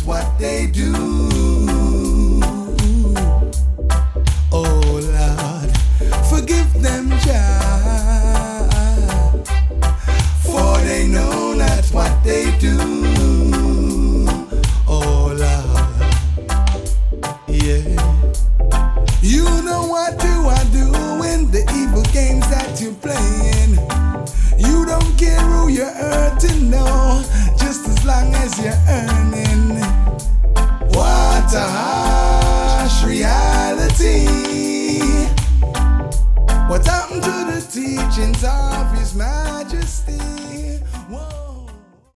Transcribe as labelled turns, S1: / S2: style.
S1: what they do. Oh Lord, forgive them, Jah, for they know not what they do. Oh Lord, yeah. You know what you are doing, the evil games that you're playing. You don't care who you're hurting, no, just as long as you're earning. What a harsh reality. What happened to the teachings of his man?